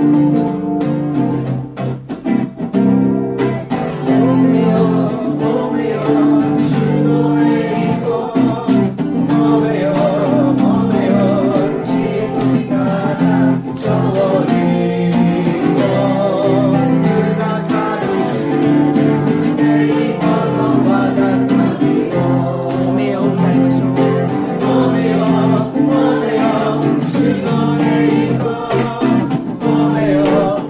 褒めよ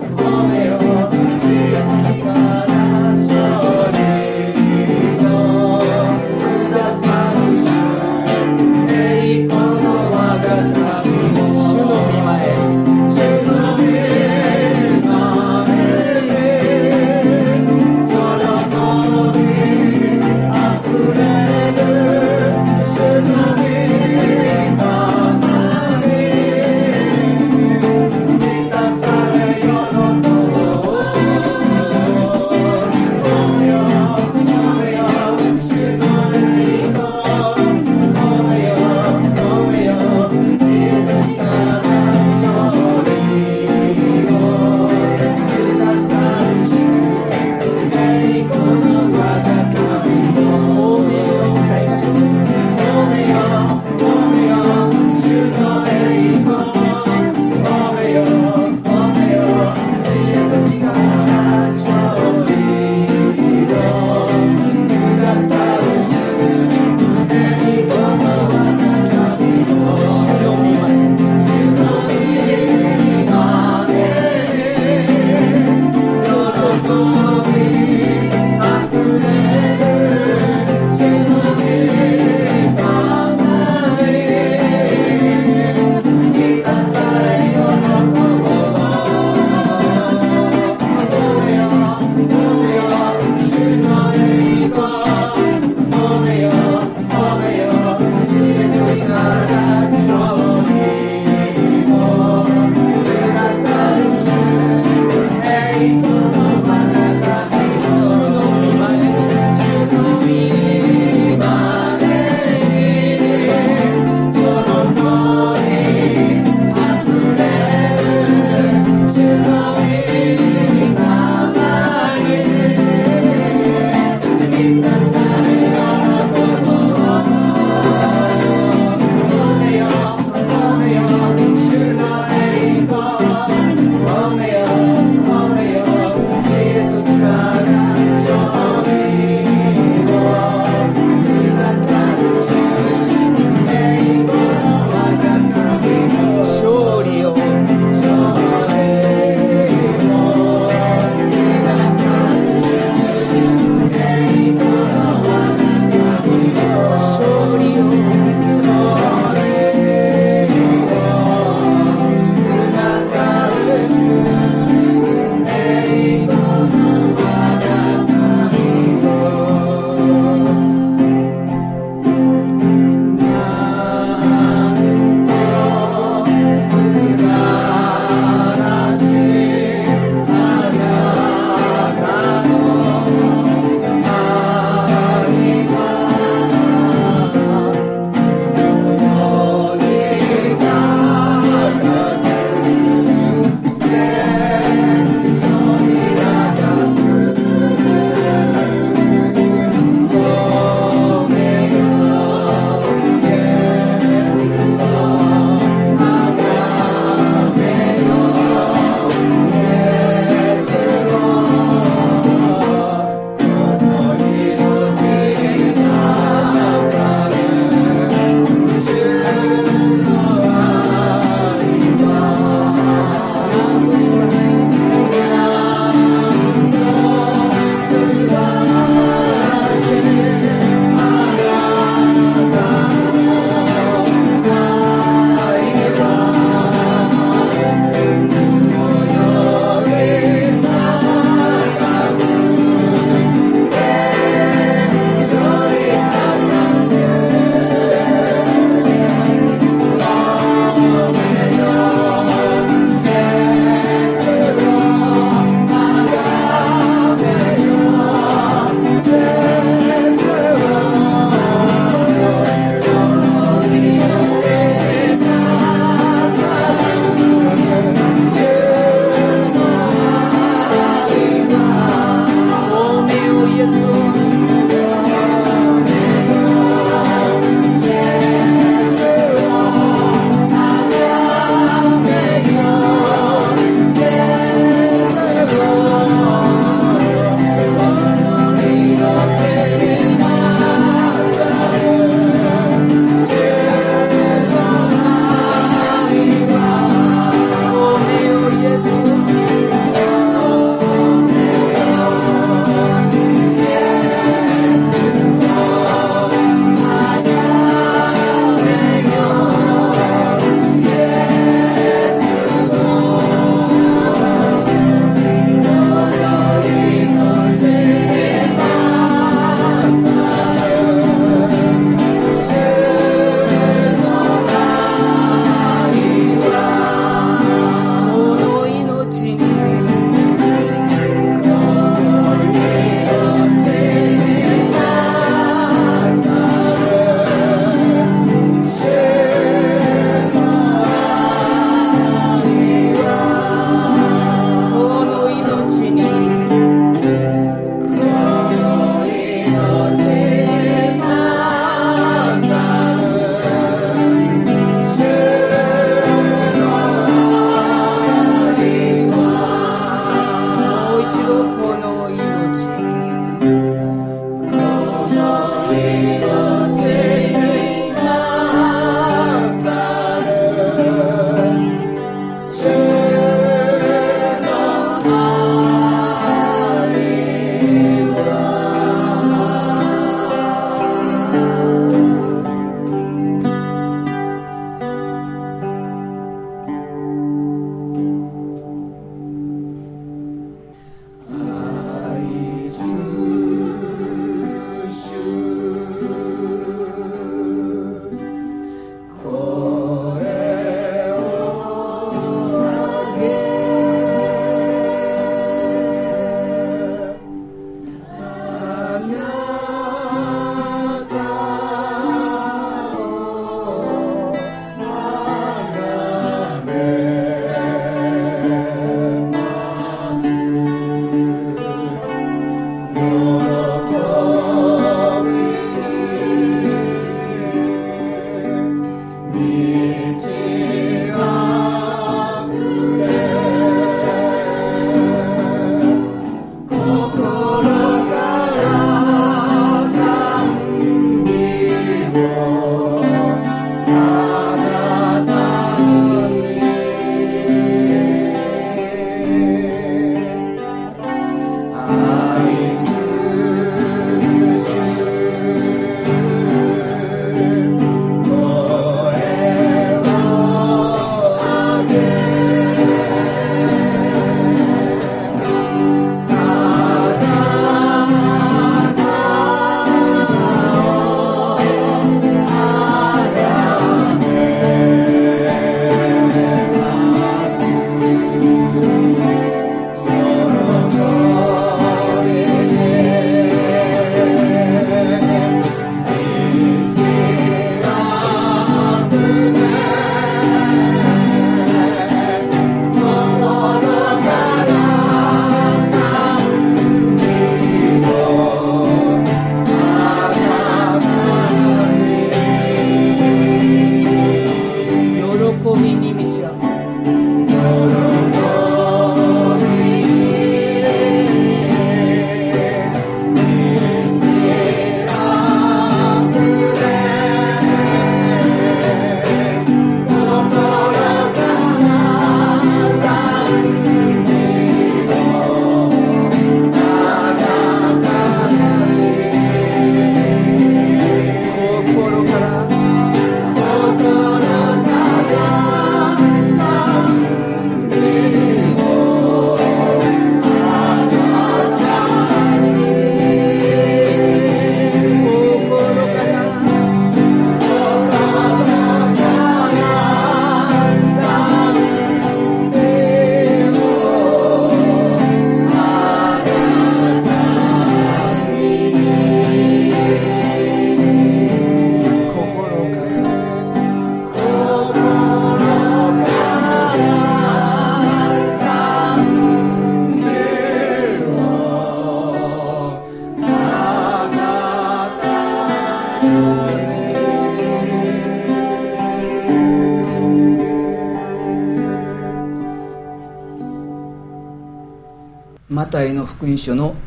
マタイの福音書の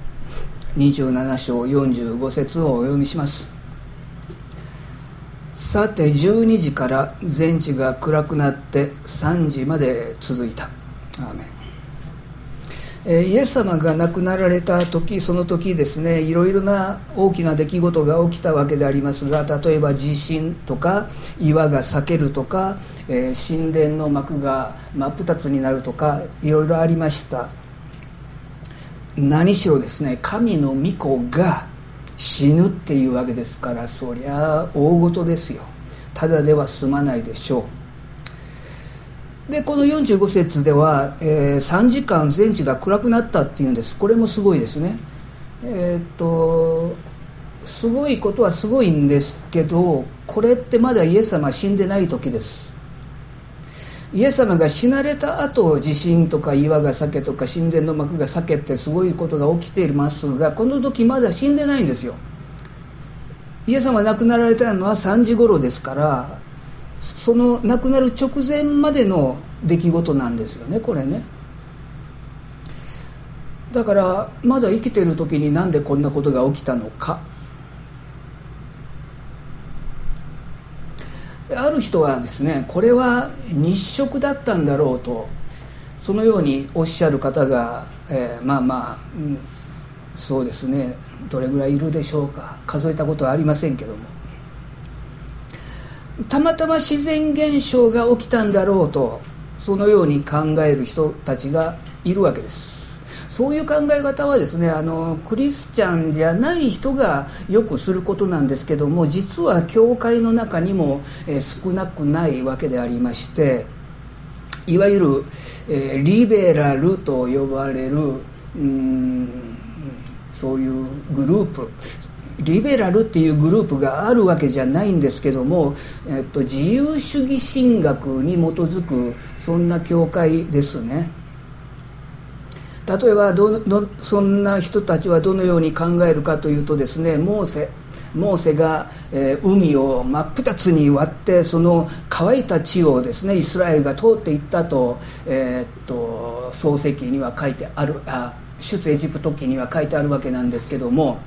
27章45節をお読みします。さて12時から全地が暗くなって3時まで続いた。アーメン。イエス様が亡くなられた時、その時ですね、いろいろな大きな出来事が起きたわけでありますが、例えば地震とか岩が裂けるとか、神殿の幕が真っ二つになるとか、いろいろありました。何しろですね、神の御子が死ぬっていうわけですから、そりゃ大事ですよ。ただでは済まないでしょう。でこの45節では、3時間全地が暗くなったっていうんです。これもすごいですね。すごいことはすごいんですけど、これってまだイエス様死んでない時です。イエス様が死なれた後、地震とか岩が裂けとか神殿の幕が裂けてすごいことが起きていますが、この時まだ死んでないんですよ。イエス様が亡くなられたのは3時頃ですから、その亡くなる直前までの出来事なんですよね、これね。だからまだ生きている時になんでこんなことが起きたのか。ある人はですね、これは日食だったんだろうと、そのようにおっしゃる方が、そうですね、どれぐらいいるでしょうか。数えたことはありませんけども、たまたま自然現象が起きたんだろうと、そのように考える人たちがいるわけです。そういう考え方はですね、クリスチャンじゃない人がよくすることなんですけども、実は教会の中にも、少なくないわけでありまして、いわゆる、リベラルと呼ばれるそういうグループ、リベラルっていうグループがあるわけじゃないんですけども、自由主義神学に基づくそんな教会ですね。例えばそんな人たちはどのように考えるかというとですね、モーセが、海を真っ二つに割って、その乾いた地をですね、イスラエルが通っていったと、創世記には書いてある、出エジプト記には書いてあるわけなんですけども、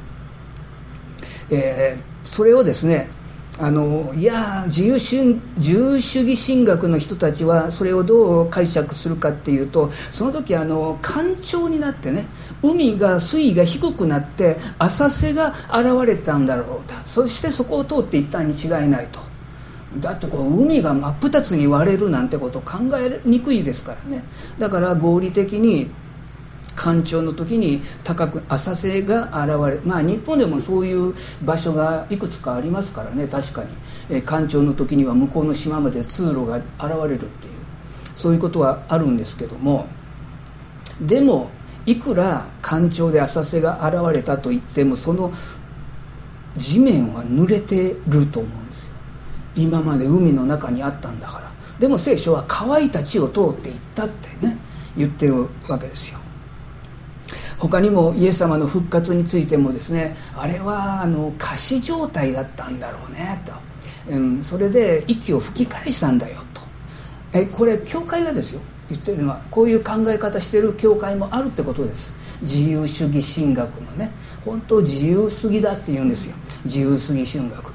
それをですね、いや自由主義神学の人たちはそれをどう解釈するかっていうと、その時干潮になってね、水位が低くなって浅瀬が現れたんだろうと、そしてそこを通っていったに違いないと、 だって海が真っ二つに割れるなんてこと考えにくいですからね。だから合理的に干潮の時に高く浅瀬が現れ、日本でもそういう場所がいくつかありますからね。確かに干潮の時には向こうの島まで通路が現れるっていう、そういうことはあるんですけども、でもいくら干潮で浅瀬が現れたといっても、その地面は濡れてると思うんですよ。今まで海の中にあったんだから。でも聖書は乾いた地を通っていったってね、言ってるわけですよ。他にもイエス様の復活についてもですね、あれは仮死状態だったんだろうねと、それで息を吹き返したんだよと。これ教会がですよ言ってるのは、こういう考え方してる教会もあるってことです。自由主義神学のね、本当自由すぎだって言うんですよ、自由主義神学。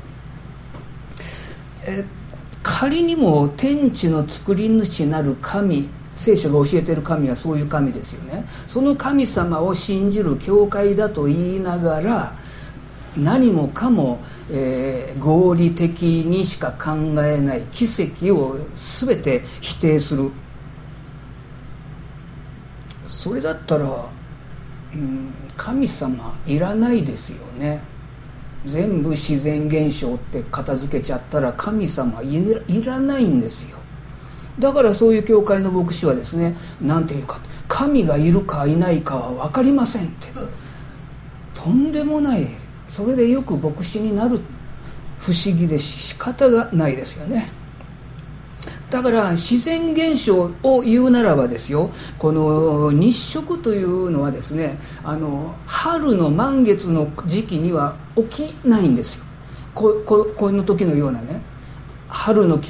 仮にも天地の作り主なる神、聖書が教えている神はそういう神ですよね。その神様を信じる教会だと言いながら、何もかも、合理的にしか考えない奇跡を全て否定する。それだったら、神様いらないですよね。全部自然現象って片付けちゃったら神様いらないんですよ。だからそういう教会の牧師はですね、なんていうか、神がいるかいないかは分かりませんって、とんでもない。それでよく牧師になる、不思議で仕方がないですよね。だから自然現象を言うならばですよ、この日食というのはですね、春の満月の時期には起きないんですよ。この時のようなね、春の季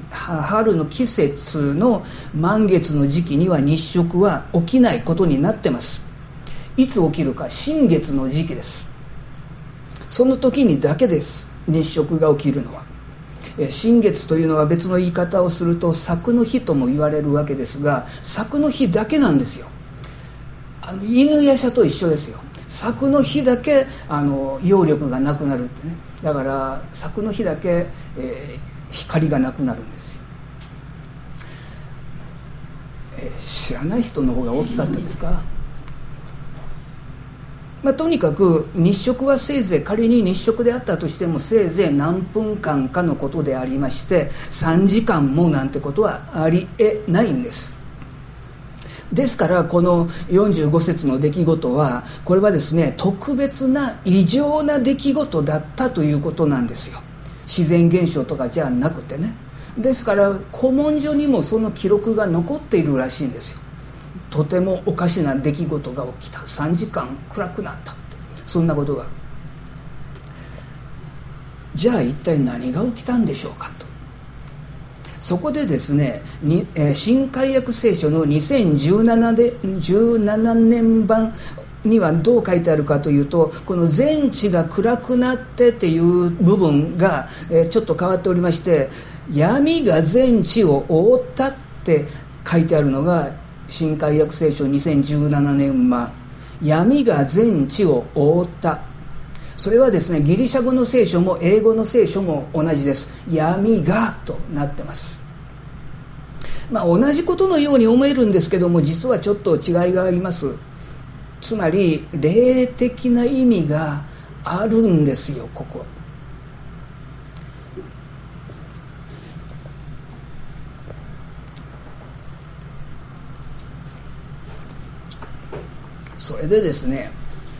節の満月の時期には日食は起きないことになってます。いつ起きるか、新月の時期です。その時にだけです、日食が起きるのは。新月というのは別の言い方をすると朔の日とも言われるわけですが、朔の日だけなんですよ。犬夜叉と一緒ですよ。朔の日だけ揚力がなくなるってね。だから朔の日だけ、光がなくなるんですよ。知らない人の方が大きかったですか？とにかく日食はせいぜい、仮に日食であったとしてもせいぜい何分間かのことでありまして、3時間もなんてことはありえないんです。ですからこの45節の出来事は、これはですね、特別な異常な出来事だったということなんですよ。自然現象とかじゃなくてね。ですから古文書にもその記録が残っているらしいんですよ。とてもおかしな出来事が起きた、3時間暗くなったって、そんなことが。じゃあ一体何が起きたんでしょうかと。そこでですね、新改約聖書の2017年版にはどう書いてあるかというと、この全地が暗くなってっていう部分がちょっと変わっておりまして、闇が全地を覆ったって書いてあるのが新改約聖書2017年版、闇が全地を覆った。それはですね、ギリシャ語の聖書も英語の聖書も同じです。闇がとなってます。同じことのように思えるんですけども、実はちょっと違いがあります。つまり霊的な意味があるんですよ。ここそれでですね、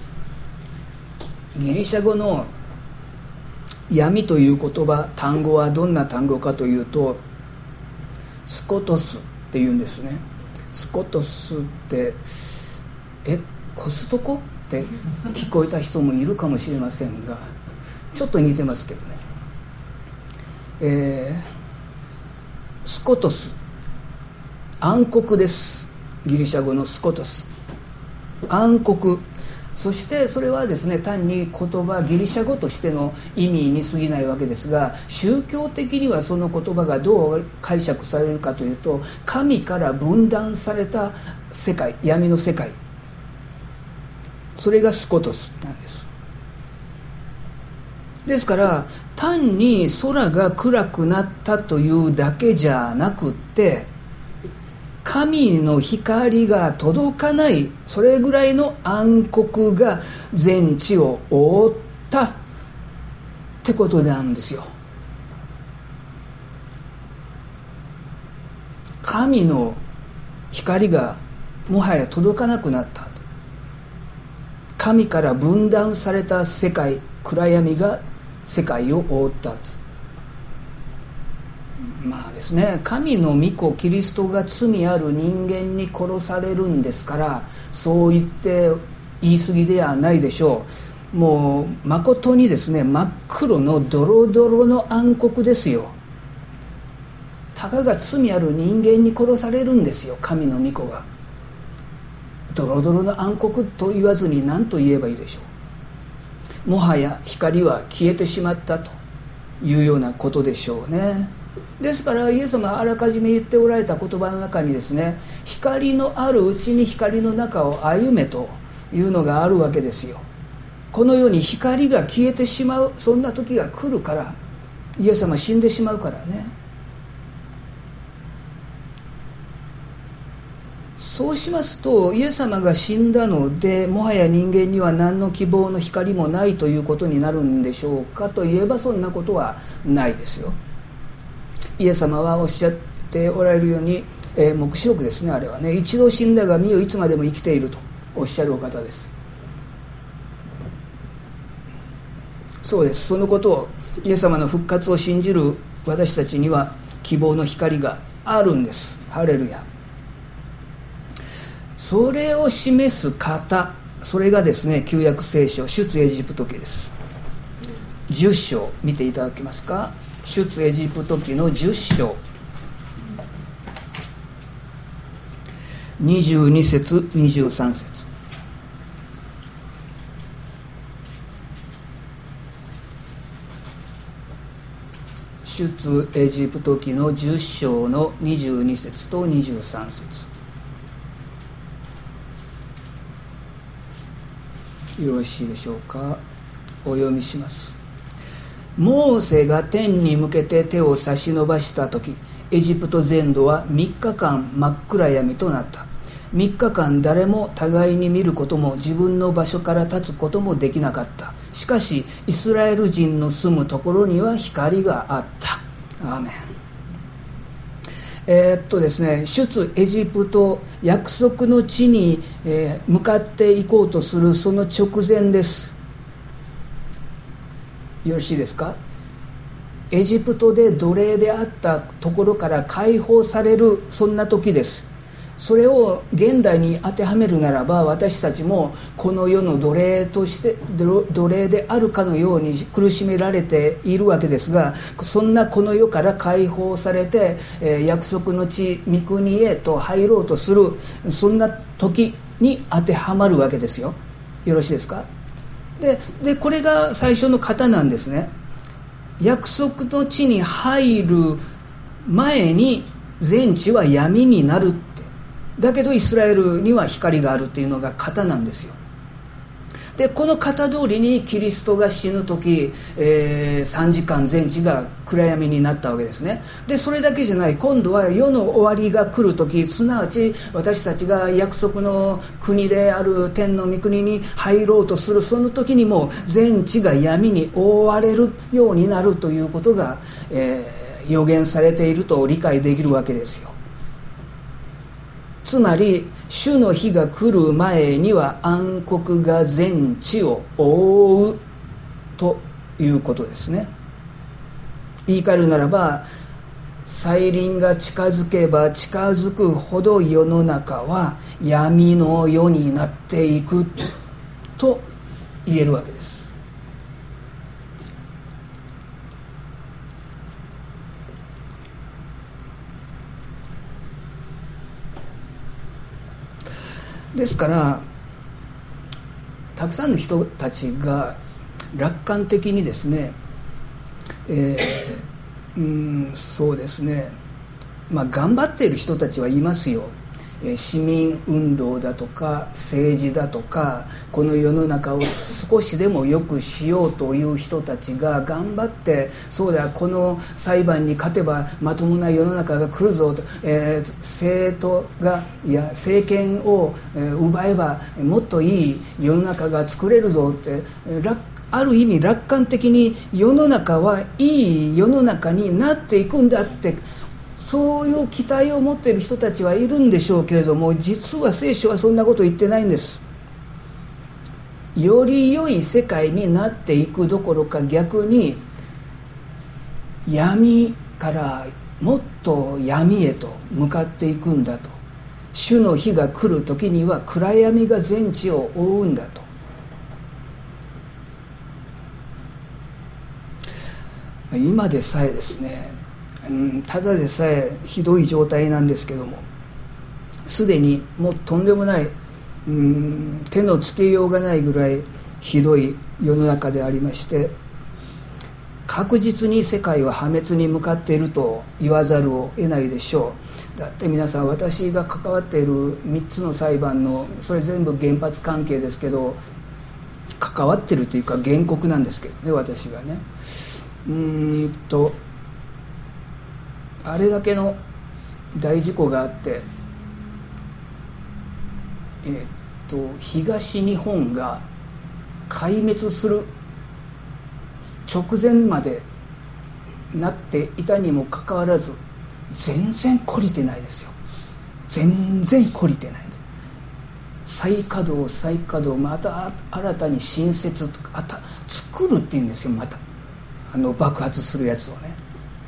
ギリシャ語の闇という言葉、単語はどんな単語かというと、スコトスっていうんですね。スコトスってコストコって聞こえた人もいるかもしれませんが、ちょっと似てますけどね。スコトス、暗黒です。ギリシャ語のスコトス、暗黒。そしてそれはですね、単に言葉、ギリシャ語としての意味に過ぎないわけですが、宗教的にはその言葉がどう解釈されるかというと、神から分断された世界、闇の世界、それがスコトスなんです。 ですから単に空が暗くなったというだけじゃなくって、神の光が届かない、それぐらいの暗黒が全地を覆ったってことなんですよ。神の光がもはや届かなくなった。神から分断された世界、暗闇が世界を覆った。まあですね、神の御子キリストが罪ある人間に殺されるんですから、そう言って言い過ぎではないでしょう。もう誠にですね、真っ黒のドロドロの暗黒ですよ。たかが罪ある人間に殺されるんですよ、神の御子が。ドロドロの暗黒と言わずに何と言えばいいでしょう。もはや光は消えてしまったというようなことでしょうね。ですからイエス様はあらかじめ言っておられた言葉の中にですね、光のあるうちに光の中を歩めというのがあるわけですよ。このように光が消えてしまう、そんな時が来るから、イエス様は死んでしまうからね。そうしますと、イエス様が死んだのでもはや人間には何の希望の光もないということになるんでしょうかといえば、そんなことはないですよ。イエス様はおっしゃっておられるように、黙示録ですね、あれはね、一度死んだが身をいつまでも生きているとおっしゃるお方です。そうです。そのことを、イエス様の復活を信じる私たちには希望の光があるんです。ハレルヤ。それを示す方、それがですね、旧約聖書出エジプト記です。10章見ていただけますか。出エジプト記の10章22節23節。出エジプト記の10章の22節と23節。よろしいでしょうか。お読みします。モーセが天に向けて手を差し伸ばした時、エジプト全土は3日間真っ暗闇となった。3日間誰も互いに見ることも自分の場所から立つこともできなかった。しかしイスラエル人の住むところには光があった。アーメン。ですね、出エジプト、約束の地に、向かっていこうとするその直前です。よろしいですか。エジプトで奴隷であったところから解放される、そんな時です。それを現代に当てはめるならば、私たちもこの世の奴隷として奴隷であるかのように苦しめられているわけですが、そんなこの世から解放されて、約束の地御国へと入ろうとする、そんな時に当てはまるわけですよ。よろしいですか。でこれが最初の型なんですね。約束の地に入る前に全地は闇になるって、だけどイスラエルには光があるっていうのが型なんですよ。でこの型通りにキリストが死ぬ時、3時間全地が暗闇になったわけですね。でそれだけじゃない、今度は世の終わりが来る時、すなわち私たちが約束の国である天の御国に入ろうとするその時にも全地が闇に覆われるようになるということが、予言されていると理解できるわけですよ。つまり主の日が来る前には暗黒が全地を覆うということですね。言い換えるならば、再臨が近づけば近づくほど世の中は闇の世になっていくと言えるわけです。ですからたくさんの人たちが楽観的にですね、そうですね、頑張っている人たちはいますよ。 市民運動だとか政治だとか、この世の中を少しでも良くしようという人たちが頑張って、そうだこの裁判に勝てばまともな世の中が来るぞと、政党が政権を奪えばもっといい世の中が作れるぞって、ある意味楽観的に世の中はいい世の中になっていくんだって、そういう期待を持っている人たちはいるんでしょうけれども、実は聖書はそんなこと言ってないんです。より良い世界になっていくどころか、逆に闇からもっと闇へと向かっていくんだと。主の日が来る時には暗闇が全地を覆うんだと。今でさえですね、ただでさえひどい状態なんですけども、すでにもうとんでもない、手のつけようがないぐらいひどい世の中でありまして、確実に世界は破滅に向かっていると言わざるを得ないでしょう。だって皆さん、私が関わっている3つの裁判の、それ全部原発関係ですけど、関わってるというか原告なんですけどね、私がね。あれだけの大事故があって、東日本が壊滅する直前までなっていたにもかかわらず、全然懲りてないですよ。全然懲りてないです。再稼働、また新たに新設とか作るっていうんですよ。また爆発するやつをね。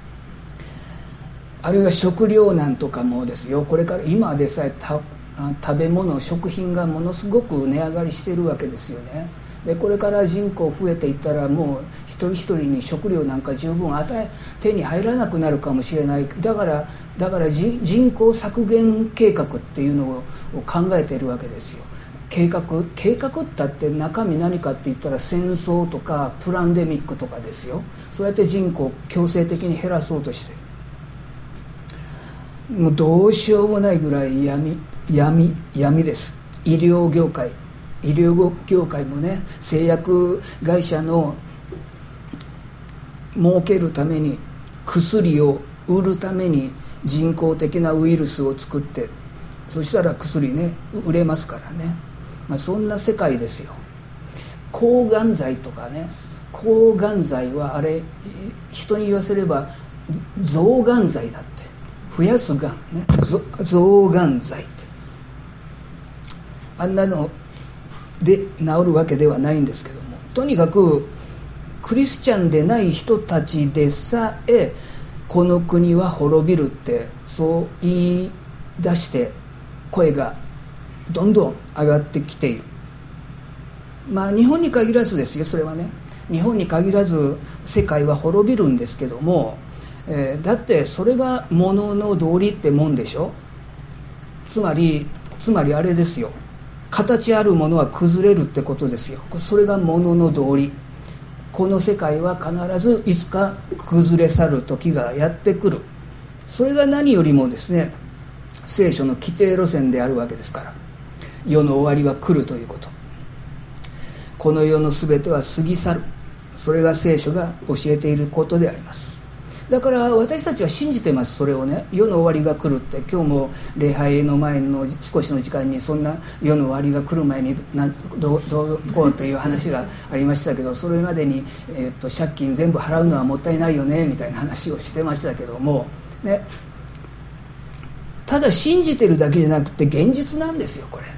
あるいは食糧難とかもですよ。これから今でさえ食べ物食品がものすごく値上がりしてるわけですよね。でこれから人口増えていったら、もう一人一人に食料なんか十分手に入らなくなるかもしれない。だから人口削減計画っていうのを考えているわけですよ。計画ったって中身何かって言ったら、戦争とかプランデミックとかですよ。そうやって人口を強制的に減らそうとして、もうどうしようもないぐらい闇です。医療業界もね、製薬会社の儲けるために、薬を売るために人工的なウイルスを作って、そしたら薬ね売れますからね。そんな世界ですよ。抗がん剤とかね、抗がん剤はあれ人に言わせれば増がん剤だって、増やすがんね、増がん剤って、あんなので治るわけではないんですけども、とにかくクリスチャンでない人たちでさえこの国は滅びるってそう言い出して声がどんどん上がってきている。日本に限らずですよ。それはね、日本に限らず世界は滅びるんですけども、だってそれが物の道理ってもんでしょ。つまりあれですよ、形あるものは崩れるってことですよ。それが物の道理。この世界は必ずいつか崩れ去る時がやってくる。それが何よりもですね、聖書の規定路線であるわけですから、世の終わりは来るということ。この世のすべては過ぎ去る。それが聖書が教えていることであります。だから私たちは信じてます。それをね、世の終わりが来るって、今日も礼拝の前の少しの時間にそんな世の終わりが来る前にどうこうという話がありましたけど、それまでに、借金全部払うのはもったいないよねみたいな話をしてましたけどもね、ただ信じてるだけじゃなくて現実なんですよこれ、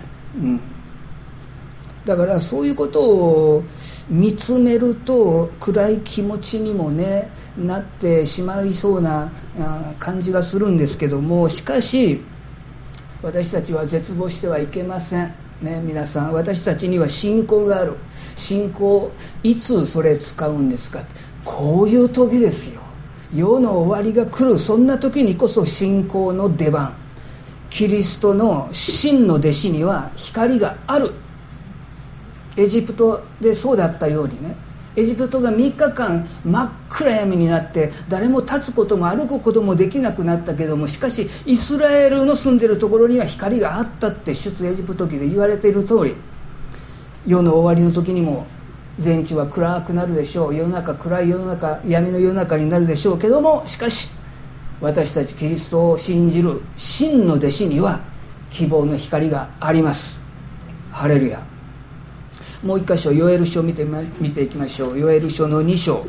だからそういうことを見つめると暗い気持ちにもねなってしまいそうな感じがするんですけども、しかし私たちは絶望してはいけませんね。皆さん、私たちには信仰がある。信仰、いつそれ使うんですか。こういう時ですよ。世の終わりが来る、そんな時にこそ信仰の出番。キリストの真の弟子には光がある。エジプトでそうだったようにね、 エジプトが3日間真っ暗闇になって誰も立つことも歩くこともできなくなったけども、しかしイスラエルの住んでいるところには光があったって出エジプト記で言われている通り、世の終わりの時にも全地は暗くなるでしょう。世の中暗い世の中、闇の世の中になるでしょうけども、しかし私たちキリストを信じる真の弟子には希望の光があります。ハレルヤ。もう一箇所ヨエル書を見ていきましょう。ヨエル書の2章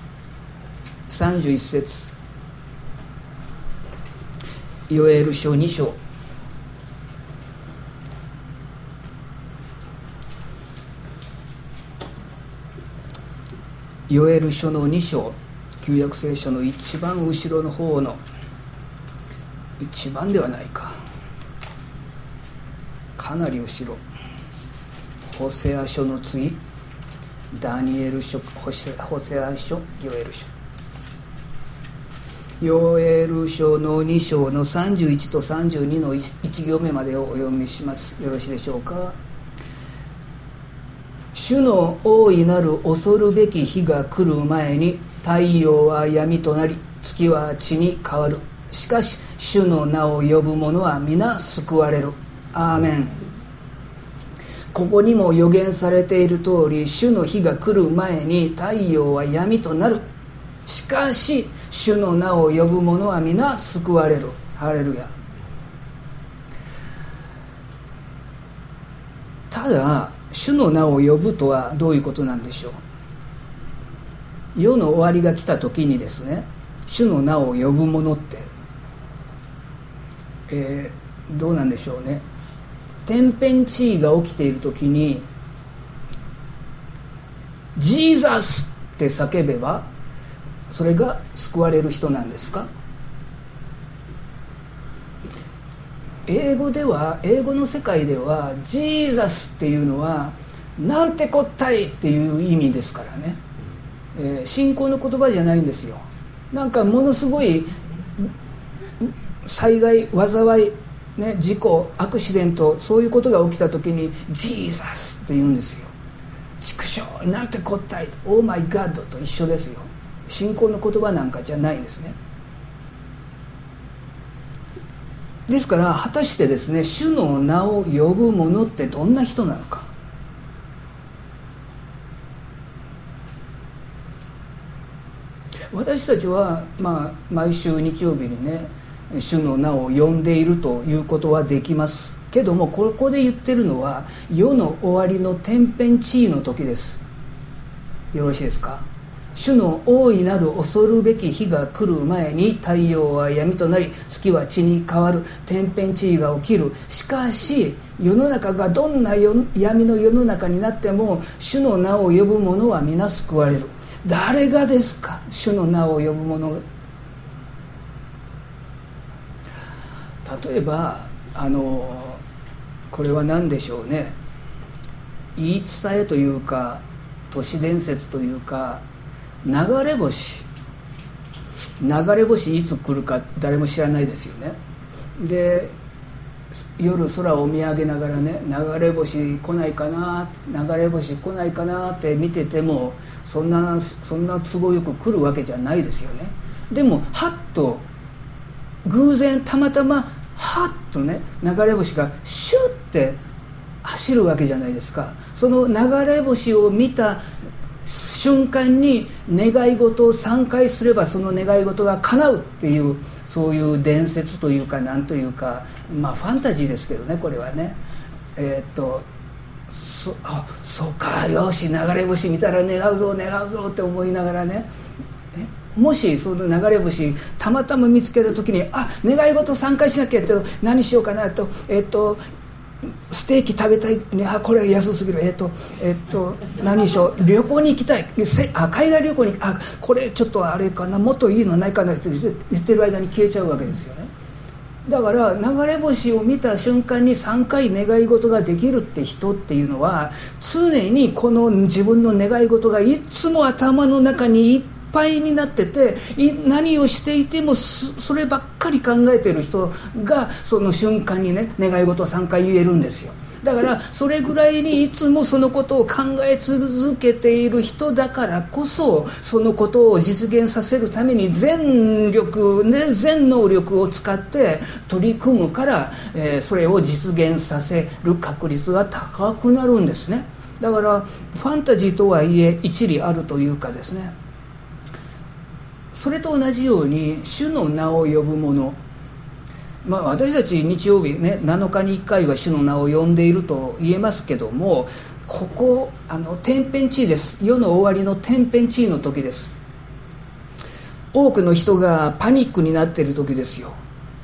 31節、ヨエル書2章ヨエル書の2章、旧約聖書の一番後ろの方の、一番ではないか、かなり後ろ、ホセア書の次、ダニエル書、ホセア書、ヨエル書、ヨエル書の2章の31と32の 1行目までをお読みします。よろしいでしょうか。主の大いなる恐るべき日が来る前に、太陽は闇となり月は血に変わる。しかし主の名を呼ぶ者は皆救われる。アーメン。ここにも予言されている通り、主の日が来る前に太陽は闇となる。しかし主の名を呼ぶ者は皆救われる。ハレルヤ。ただ主の名を呼ぶとはどういうことなんでしょう。世の終わりが来た時にですね、主の名を呼ぶ者って、どうなんでしょうね。天変地異が起きている時にジーザスって叫べばそれが救われる人なんですか。英語の世界ではジーザスっていうのはなんてこったいっていう意味ですからね、信仰の言葉じゃないんですよ。なんかものすごい災害、災い、ね、事故、アクシデント、そういうことが起きた時にジーザスって言うんですよ。畜生なんてこったい、オーマイガッドと一緒ですよ。信仰の言葉なんかじゃないんですね。ですから果たしてですね、主の名を呼ぶ者ってどんな人なのか。私たちは、毎週日曜日にね、主の名を呼んでいるということはできますけども、ここで言ってるのは世の終わりの天変地異の時です。よろしいですか。主の大いなる恐るべき日が来る前に太陽は闇となり月は血に変わる。天変地異が起きる。しかし世の中がどんな闇の世の中になっても主の名を呼ぶ者は皆救われる。誰がですか、主の名を呼ぶ者が。例えばこれは何でしょうね、言い伝えというか都市伝説というか、流れ星いつ来るか誰も知らないですよね。で夜空を見上げながらね、流れ星来ないかな、流れ星来ないかなって見ててもそんな都合よく来るわけじゃないですよね。でもはっと偶然たまたまはっとね、流れ星がシュッて走るわけじゃないですか。その流れ星を見た瞬間に願い事を3回すればその願い事が叶うっていう、そういう伝説というかなんというか、ファンタジーですけどね、これはね。そうか、よし流れ星見たら願うぞって思いながらね、もしその流れ星たまたま見つけた時に願い事3回しなきゃって、何しようかなと、ステーキ食べたい、これは安すぎる、何しよう、旅行に行きたい、海外旅行に、これちょっとあれかな、もっといいのないかなって言ってる間に消えちゃうわけですよね。だから流れ星を見た瞬間に3回願い事ができるって人っていうのは、常にこの自分の願い事がいつも頭の中にいっぱいになってて、何をしていてもそればっかり考えている人がその瞬間にね、願い事を3回言えるんですよ。 だからそれぐらいにいつもそのことを考え続けている人だからこそ、そのことを実現させるために全力、ね、全能力を使って取り組むから、それを実現させる確率が高くなるんですね。だからファンタジーとはいえ一理あるというかですね、それと同じように主の名を呼ぶ者、私たち日曜日ね、7日に1回は主の名を呼んでいると言えますけども、ここ天変地異です。世の終わりの天変地異の時です。多くの人がパニックになっている時ですよ。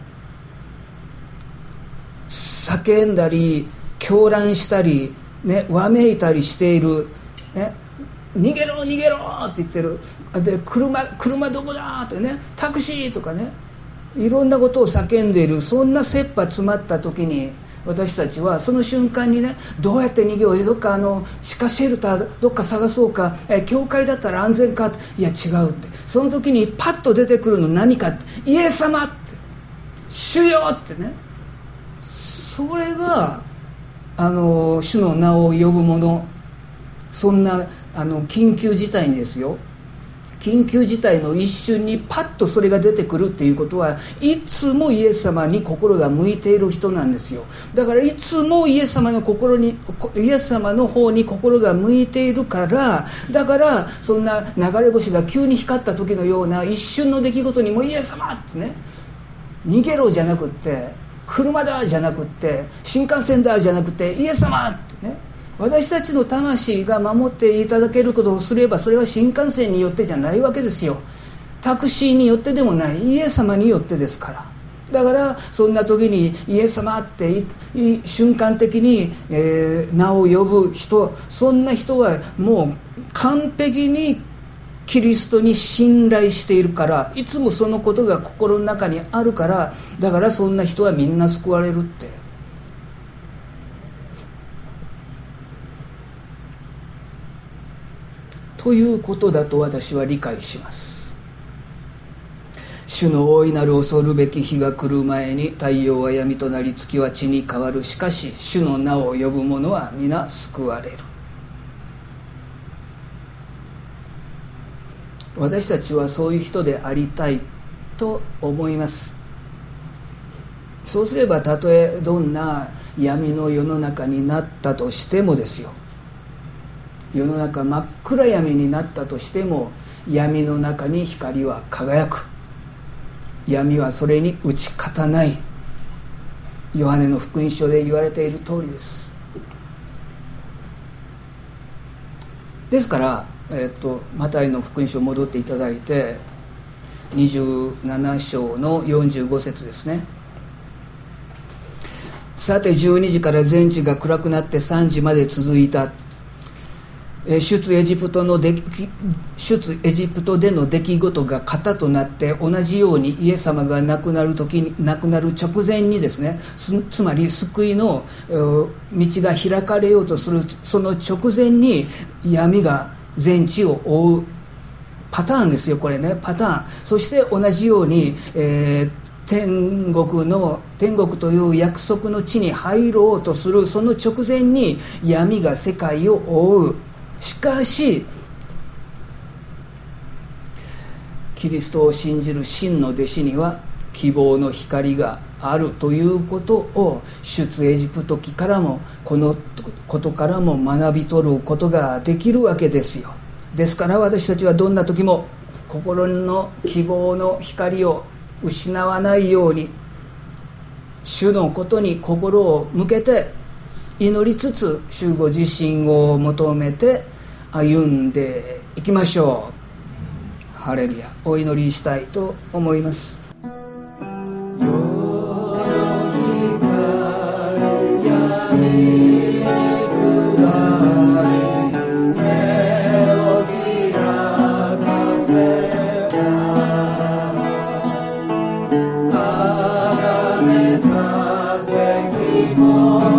叫んだり狂乱したり、ね、わめいたりしている、ね、逃げろ逃げろって言ってる。で車どこだってね、タクシーとかね、いろんなことを叫んでいる、そんな切羽詰まった時に私たちはその瞬間にね、どうやって逃げよう、どっか地下シェルターどっか探そうか、教会だったら安全か、いや違うって、その時にパッと出てくるの何かって、イエス様って、主よってね、それが主の名を呼ぶ者。そんな緊急事態にですよ、緊急事態の一瞬にパッとそれが出てくるっていうことは、いつもイエス様に心が向いている人なんですよ。だからいつもイエス様の方に心が向いているから、だからそんな流れ星が急に光った時のような一瞬の出来事にもイエス様ってね、逃げろじゃなくって、車だじゃなくって、新幹線だじゃなくて、イエス様ってね、私たちの魂が守っていただけることをすれば、それは新幹線によってじゃないわけですよ。タクシーによってでもない、イエス様によってですから。だからそんな時にイエス様って瞬間的に、名を呼ぶ人、そんな人はもう完璧にキリストに信頼しているから、いつもそのことが心の中にあるから、だからそんな人はみんな救われるってということだと私は理解します。主の大いなる恐るべき日が来る前に、太陽は闇となり月は血に変わる。しかし主の名を呼ぶ者は皆救われる。私たちはそういう人でありたいと思います。そうすれば、たとえどんな闇の世の中になったとしてもですよ、世の中真っ暗闇になったとしても、闇の中に光は輝く。闇はそれに打ち勝たない。ヨハネの福音書で言われている通りです。ですから、マタイの福音書戻っていただいて、27章の45節ですね。さて12時から全地が暗くなって3時まで続いた。出エジプトでの出来事が型となって、同じようにイエス様が亡くなる直前にですね、つまり救いの道が開かれようとするその直前に闇が全地を覆うパターンですよ、これね、パターン。そして同じように、天国という約束の地に入ろうとするその直前に闇が世界を覆う。しかしキリストを信じる真の弟子には希望の光があるということを、出エジプト記からもこのことからも学び取ることができるわけですよ。ですから私たちはどんな時も心の希望の光を失わないように、主のことに心を向けて祈りつつ、主ご自身を求めて歩んでいきましょう。ハレルヤ。お祈りしたいと思います。 も